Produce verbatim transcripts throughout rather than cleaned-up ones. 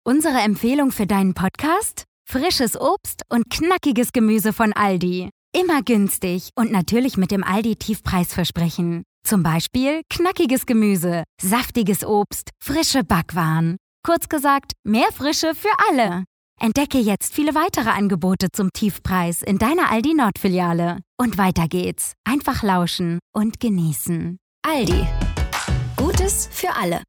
Unsere Empfehlung für deinen Podcast? Frisches Obst und knackiges Gemüse von Aldi. Immer günstig und natürlich mit dem Aldi-Tiefpreisversprechen. Zum Beispiel knackiges Gemüse, saftiges Obst, frische Backwaren. Kurz gesagt, mehr Frische für alle. Entdecke jetzt viele weitere Angebote zum Tiefpreis in deiner Aldi Nord-Filiale. Und weiter geht's. Einfach lauschen und genießen. Aldi. Gutes für alle.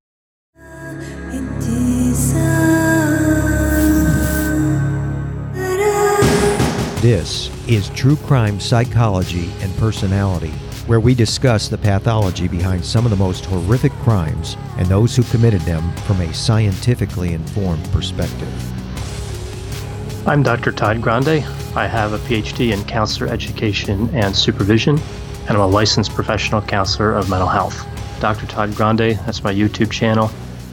This is True Crime Psychology and Personality, where we discuss the pathology behind some of the most horrific crimes and those who committed them from a scientifically informed perspective. I'm Doctor Todd Grande. I have a P H D in counselor education and supervision, and I'm a licensed professional counselor of mental health. Doctor Todd Grande, that's my YouTube channel.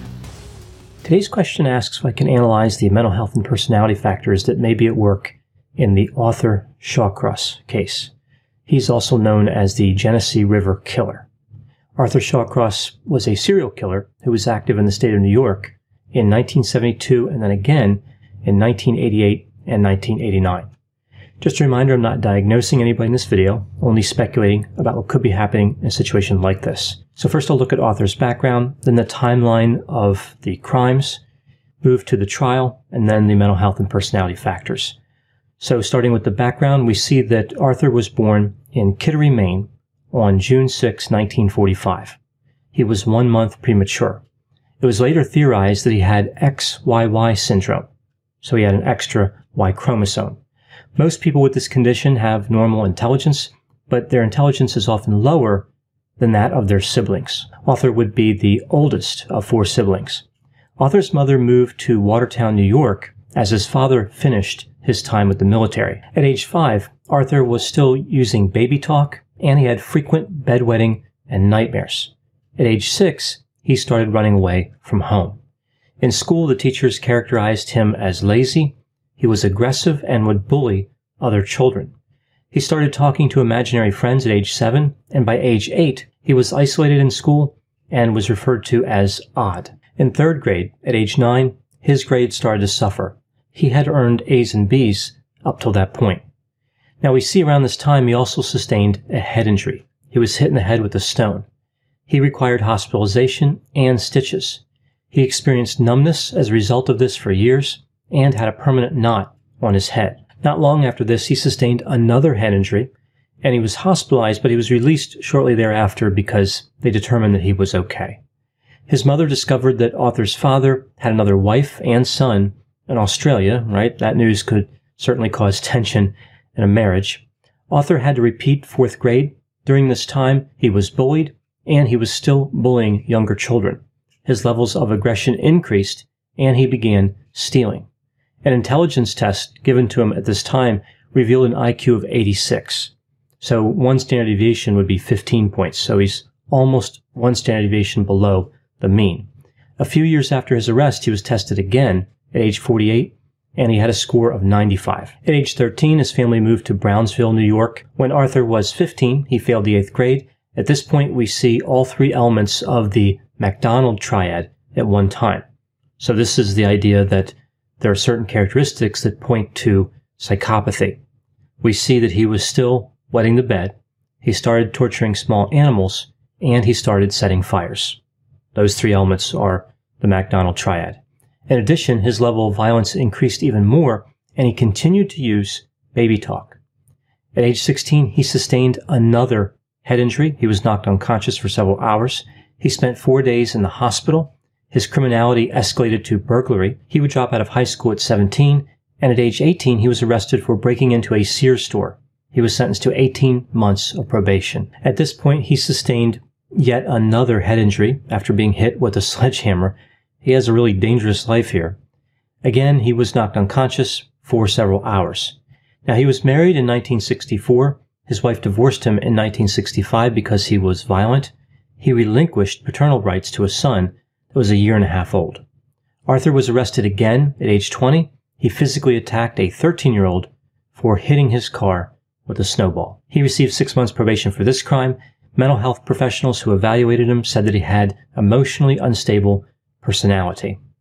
Today's question asks if I can analyze the mental health and personality factors that may be at work in the Arthur Shawcross case. He's also known as the Genesee River Killer. Arthur Shawcross was a serial killer who was active in the state of New York in nineteen seventy-two and then again in nineteen eighty-eight and nineteen eighty-nine. Just a reminder, I'm not diagnosing anybody in this video, only speculating about what could be happening in a situation like this. So first I'll look at Arthur's background, then the timeline of the crimes, move to the trial, and then the mental health and personality factors. So starting with the background, we see that Arthur was born in Kittery, Maine on June sixth, nineteen forty-five. He was one month premature. It was later theorized that he had X Y Y syndrome, so he had an extra Y chromosome. Most people with this condition have normal intelligence, but their intelligence is often lower than that of their siblings. Arthur would be the oldest of four siblings. Arthur's mother moved to Watertown, New York, as his father finished his time with the military. At age five, Arthur was still using baby talk, and he had frequent bedwetting and nightmares. At age six, he started running away from home. In school, the teachers characterized him as lazy. He was aggressive and would bully other children. He started talking to imaginary friends at age seven, and by age eight, he was isolated in school and was referred to as odd. In third grade, at age nine, his grades started to suffer. He had earned A's and B's up till that point. Now we see around this time he also sustained a head injury. He was hit in the head with a stone. He required hospitalization and stitches. He experienced numbness as a result of this for years and had a permanent knot on his head. Not long after this, he sustained another head injury, and he was hospitalized, but he was released shortly thereafter because they determined that he was okay. His mother discovered that Arthur's father had another wife and son in Australia, right? That news could certainly cause tension in a marriage. Arthur had to repeat fourth grade. During this time, he was bullied, and he was still bullying younger children. His levels of aggression increased, and he began stealing. An intelligence test given to him at this time revealed an I Q of eighty-six. So one standard deviation would be fifteen points. So he's almost one standard deviation below the mean. A few years after his arrest, he was tested again at age forty-eight, and he had a score of ninety-five. At age thirteen, his family moved to Brownsville, New York. When Arthur was fifteen, he failed the eighth grade. At this point, we see all three elements of the McDonald triad at one time. So this is the idea that there are certain characteristics that point to psychopathy. We see that he was still wetting the bed, he started torturing small animals, and he started setting fires. Those three elements are the McDonald triad. In addition, his level of violence increased even more, and he continued to use baby talk. At age sixteen, he sustained another head injury. He was knocked unconscious for several hours. He spent four days in the hospital. His criminality escalated to burglary. He would drop out of high school at seventeen, and at age eighteen, he was arrested for breaking into a Sears store. He was sentenced to eighteen months of probation. At this point, he sustained yet another head injury after being hit with a sledgehammer. He has a really dangerous life here. Again, he was knocked unconscious for several hours. Now, he was married in nineteen sixty-four. His wife divorced him in nineteen sixty-five because he was violent. He relinquished paternal rights to a son that was a year and a half old. Arthur was arrested again at age twenty. He physically attacked a thirteen-year-old for hitting his car with a snowball. He received six months probation for this crime. Mental health professionals who evaluated him said that he had emotionally unstable personality.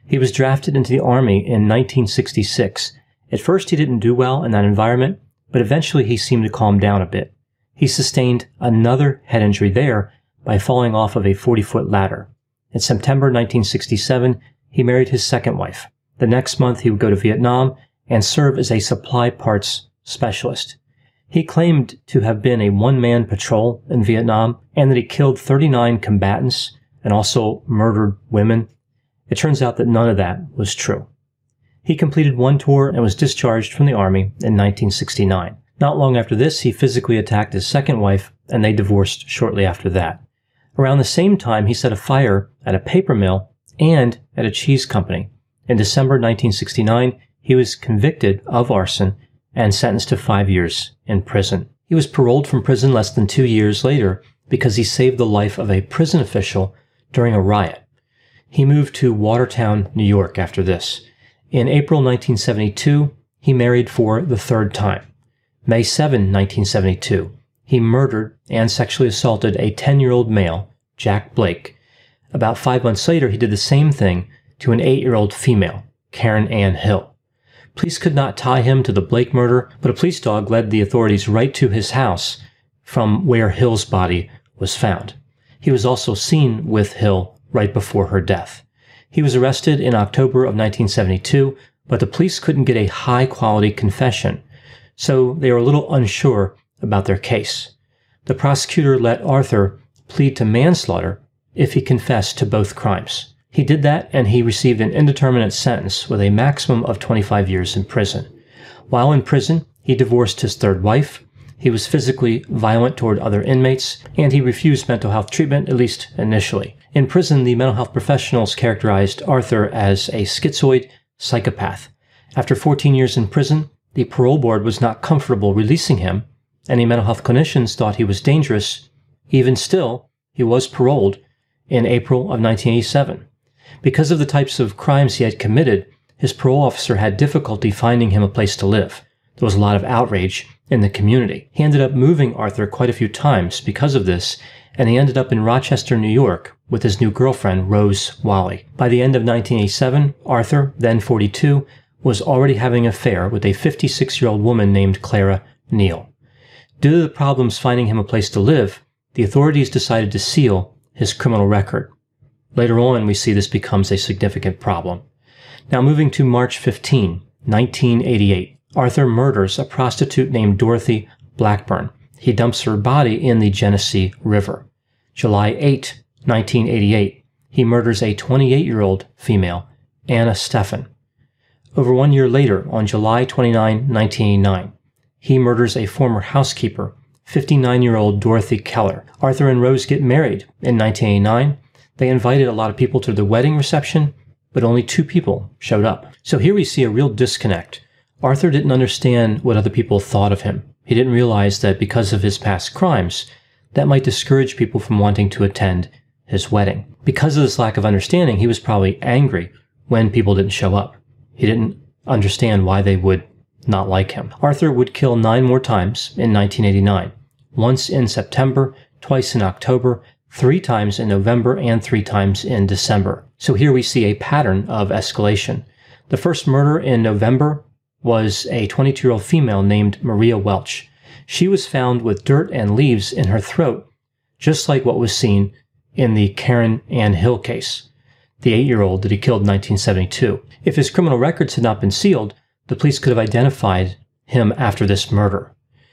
He was drafted into the Army in nineteen sixty-six. At first, he didn't do well in that environment, but eventually he seemed to calm down a bit. He sustained another head injury there by falling off of a forty-foot ladder. In September nineteen sixty-seven, he married his second wife. The next month, he would go to Vietnam and serve as a supply parts specialist. He claimed to have been a one-man patrol in Vietnam and that he killed thirty-nine combatants and also murdered women. It turns out that none of that was true. He completed one tour and was discharged from the Army in nineteen sixty-nine. Not long after this, he physically attacked his second wife, and they divorced shortly after that. Around the same time, he set a fire at a paper mill and at a cheese company. In December nineteen sixty-nine, he was convicted of arson and sentenced to five years in prison. He was paroled from prison less than two years later because he saved the life of a prison official during a riot. He moved to Watertown, New York after this. In April nineteen seventy-two, he married for the third time. May seventh, nineteen seventy-two, he murdered and sexually assaulted a ten-year-old male, Jack Blake. About five months later, he did the same thing to an eight-year-old female, Karen Ann Hill. Police could not tie him to the Blake murder, but a police dog led the authorities right to his house from where Hill's body was found. He was also seen with Hill right before her death. He was arrested in October of nineteen seventy-two, but the police couldn't get a high-quality confession, so they were a little unsure about their case. The prosecutor let Arthur plead to manslaughter if he confessed to both crimes. He did that, and he received an indeterminate sentence with a maximum of twenty-five years in prison. While in prison, he divorced his third wife, he was physically violent toward other inmates, and he refused mental health treatment, at least initially. In prison, the mental health professionals characterized Arthur as a schizoid psychopath. After fourteen years in prison, the parole board was not comfortable releasing him, and the mental health clinicians thought he was dangerous. Even still, he was paroled in April of nineteen eighty-seven. Because of the types of crimes he had committed, his parole officer had difficulty finding him a place to live. There was a lot of outrage in the community. He ended up moving Arthur quite a few times because of this, and he ended up in Rochester, New York, with his new girlfriend, Rose Wally. By the end of nineteen eighty-seven, Arthur, then forty-two, was already having an affair with a fifty-six-year-old woman named Clara Neal. Due to the problems finding him a place to live, the authorities decided to seal his criminal record. Later on, we see this becomes a significant problem. Now moving to March fifteenth, nineteen eighty-eight, Arthur murders a prostitute named Dorothy Blackburn. He dumps her body in the Genesee River. July eighth, nineteen eighty-eight, he murders a twenty-eight-year-old female, Anna Steffen. Over one year later, on July twenty-ninth, nineteen eighty-nine, he murders a former housekeeper, fifty-nine-year-old Dorothy Keller. Arthur and Rose get married in nineteen eighty-nine. They invited a lot of people to the wedding reception, but only two people showed up. So here we see a real disconnect. Arthur didn't understand what other people thought of him. He didn't realize that because of his past crimes, that might discourage people from wanting to attend his wedding. Because of this lack of understanding, he was probably angry when people didn't show up. He didn't understand why they would not like him. Arthur would kill nine more times in nineteen eighty-nine. Once in September, twice in October, three times in November, and three times in December. So here we see a pattern of escalation. The first murder in November was a twenty-two-year-old female named Maria Welch. She was found with dirt and leaves in her throat, just like what was seen in the Karen Ann Hill case, the eight-year-old that he killed in nineteen seventy-two. If his criminal records had not been sealed, the police could have identified him after this murder.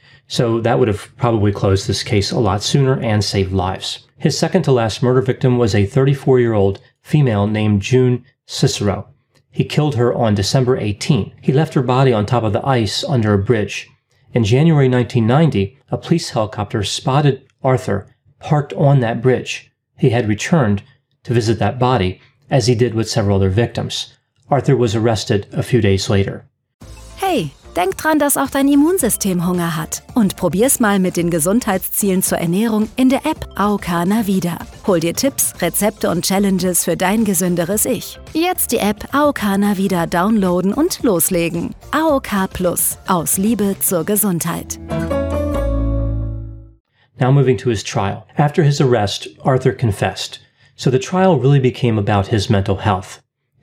So that would have probably closed this case a lot sooner and saved lives. His second-to-last murder victim was a thirty-four-year-old female named June Cicero. He killed her on December eighteenth. He left her body on top of the ice under a bridge. In January nineteen ninety, a police helicopter spotted Arthur parked on that bridge. He had returned to visit that body, as he did with several other victims. Arthur was arrested a few days later. Hey, denk dran, dass auch dein Immunsystem Hunger hat. Und probier's mal mit den Gesundheitszielen zur Ernährung in der App A O K Navida. Hol dir Tipps, Rezepte und Challenges für dein gesünderes Ich. Jetzt die App A O K Navida downloaden und loslegen. A O K Plus. Aus Liebe zur Gesundheit. Now moving to his trial. After his arrest, Arthur confessed. So the trial really became about his mental health.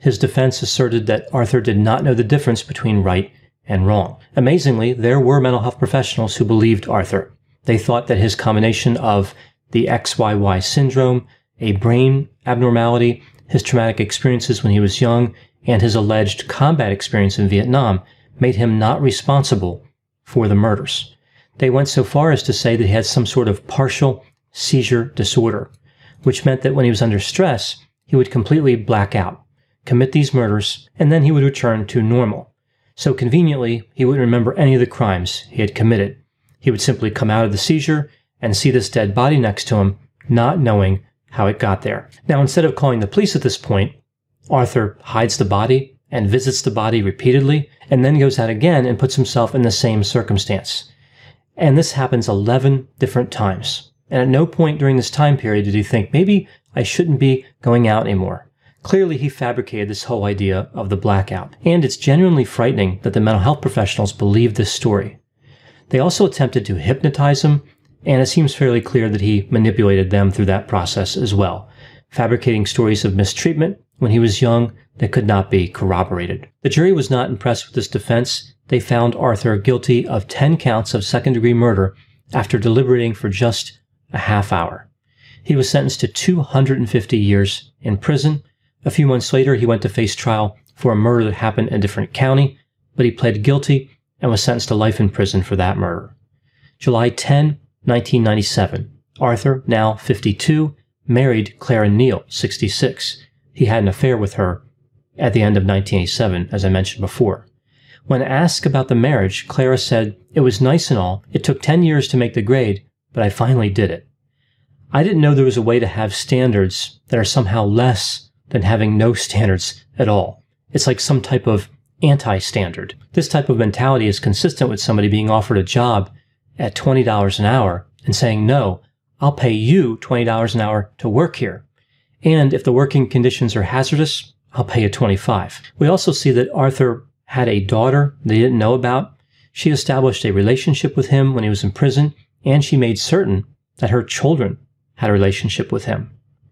his defense asserted that Arthur did not know the difference between right and wrong. Amazingly, there were mental health professionals who believed Arthur. They thought that his combination of the X Y Y syndrome, a brain abnormality, his traumatic experiences when he was young, and his alleged combat experience in Vietnam made him not responsible for the murders. They went so far as to say that he had some sort of partial seizure disorder, which meant that when he was under stress, he would completely black out, commit these murders, and then he would return to normal. So conveniently, he wouldn't remember any of the crimes he had committed. He would simply come out of the seizure and see this dead body next to him, not knowing how it got there. Now, instead of calling the police at this point, Arthur hides the body and visits the body repeatedly, and then goes out again and puts himself in the same circumstance. And this happens eleven different times. And at no point during this time period did he think, maybe I shouldn't be going out anymore. Clearly, he fabricated this whole idea of the blackout. And it's genuinely frightening that the mental health professionals believed this story. They also attempted to hypnotize him, and it seems fairly clear that he manipulated them through that process as well, fabricating stories of mistreatment when he was young that could not be corroborated. The jury was not impressed with this defense. They found Arthur guilty of ten counts of second-degree murder after deliberating for just a half hour. He was sentenced to two hundred fifty years in prison. A few months later, he went to face trial for a murder that happened in a different county, but he pled guilty and was sentenced to life in prison for that murder. July tenth, nineteen ninety-seven. Arthur, now fifty-two, married Clara Neal, sixty-six. He had an affair with her at the end of nineteen eighty-seven, as I mentioned before. When asked about the marriage, Clara said, "It was nice and all. It took ten years to make the grade, but I finally did it. I didn't know there was a way to have standards that are somehow less than having no standards at all. It's like some type of anti-standard. This type of mentality is consistent with somebody being offered a job at twenty dollars an hour and saying, no, I'll pay you twenty dollars an hour to work here. And if the working conditions are hazardous, I'll pay you twenty-five dollars. We also see that Arthur had a daughter they didn't know about. She established a relationship with him when he was in prison, and she made certain that her children had a relationship with him.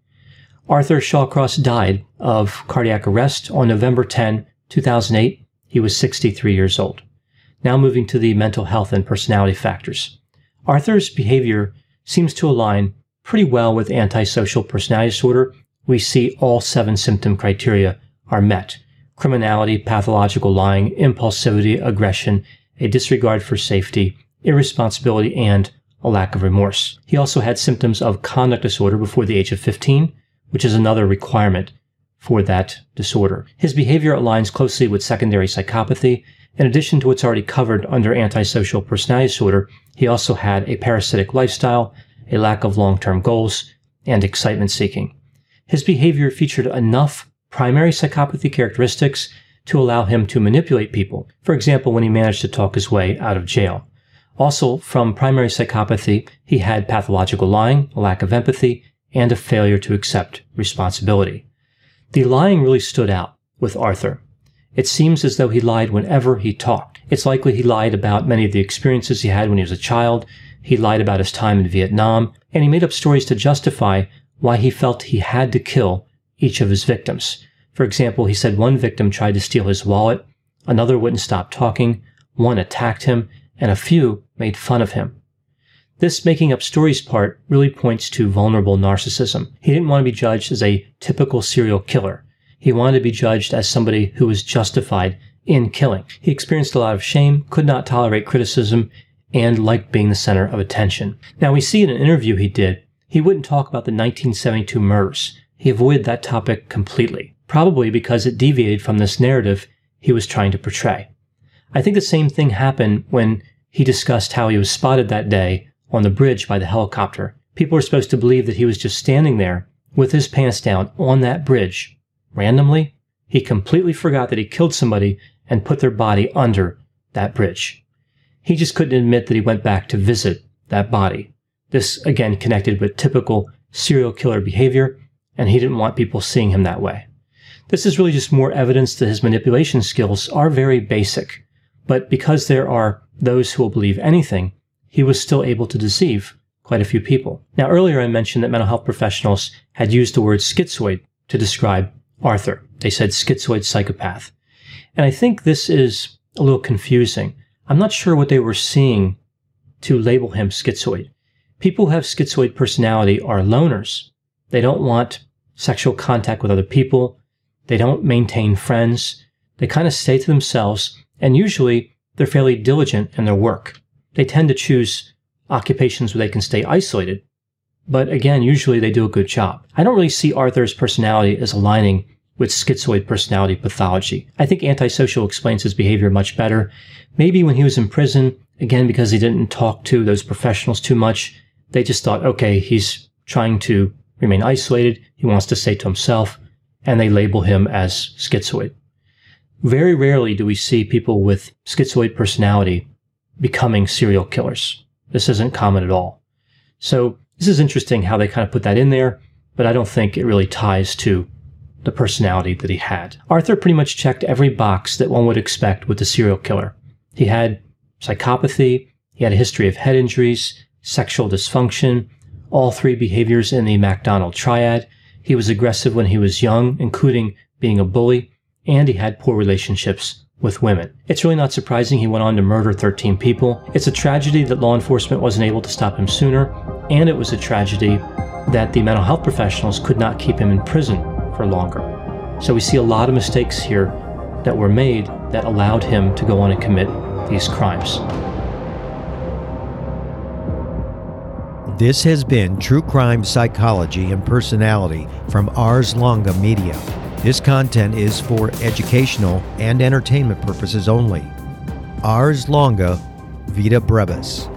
Arthur Shawcross died of cardiac arrest on November tenth, two thousand eight. He was sixty-three years old. Now moving to the mental health and personality factors. Arthur's behavior seems to align pretty well with antisocial personality disorder. We see all seven symptom criteria are met. Criminality, pathological lying, impulsivity, aggression, a disregard for safety, irresponsibility, and a lack of remorse. He also had symptoms of conduct disorder before the age of fifteen, which is another requirement for that disorder. His behavior aligns closely with secondary psychopathy. In addition to what's already covered under antisocial personality disorder, he also had a parasitic lifestyle, a lack of long-term goals, and excitement seeking. His behavior featured enough primary psychopathy characteristics to allow him to manipulate people. For example, when he managed to talk his way out of jail. Also, from primary psychopathy, he had pathological lying, a lack of empathy, and a failure to accept responsibility. The lying really stood out with Arthur. It seems as though he lied whenever he talked. It's likely he lied about many of the experiences he had when he was a child. He lied about his time in Vietnam, and he made up stories to justify why he felt he had to kill each of his victims. For example, he said one victim tried to steal his wallet, another wouldn't stop talking, one attacked him, and a few made fun of him. This making up stories part really points to vulnerable narcissism. He didn't want to be judged as a typical serial killer. He wanted to be judged as somebody who was justified in killing. He experienced a lot of shame, could not tolerate criticism, and liked being the center of attention. Now, we see in an interview he did, he wouldn't talk about the nineteen seventy-two murders. He avoided that topic completely, probably because it deviated from this narrative he was trying to portray. I think the same thing happened when he discussed how he was spotted that day on the bridge by the helicopter. People were supposed to believe that he was just standing there with his pants down on that bridge. Randomly, he completely forgot that he killed somebody and put their body under that bridge. He just couldn't admit that he went back to visit that body. This, again, connected with typical serial killer behavior, and he didn't want people seeing him that way. This is really just more evidence that his manipulation skills are very basic, but because there are those who will believe anything, he was still able to deceive quite a few people. Now, earlier I mentioned that mental health professionals had used the word schizoid to describe Arthur. They said schizoid psychopath. And I think this is a little confusing. I'm not sure what they were seeing to label him schizoid. People who have schizoid personality are loners. They don't want sexual contact with other people. They don't maintain friends. They kind of stay to themselves, and usually they're fairly diligent in their work. They tend to choose occupations where they can stay isolated. But again, usually they do a good job. I don't really see Arthur's personality as aligning with schizoid personality pathology. I think antisocial explains his behavior much better. Maybe when he was in prison, again, because he didn't talk to those professionals too much, they just thought, okay, he's trying to remain isolated. He wants to stay to himself, and they label him as schizoid. Very rarely do we see people with schizoid personality becoming serial killers. This isn't common at all. So this is interesting how they kind of put that in there, but I don't think it really ties to the personality that he had. Arthur pretty much checked every box that one would expect with a serial killer. He had psychopathy, he had a history of head injuries, sexual dysfunction, all three behaviors in the MacDonald triad. He was aggressive when he was young, including being a bully, and he had poor relationships with women. It's really not surprising he went on to murder thirteen people. It's a tragedy that law enforcement wasn't able to stop him sooner, and it was a tragedy that the mental health professionals could not keep him in prison for longer. So we see a lot of mistakes here that were made that allowed him to go on and commit these crimes. This has been True Crime Psychology and Personality from Ars Longa Media. This content is for educational and entertainment purposes only. Ars Longa, Vita Brevis.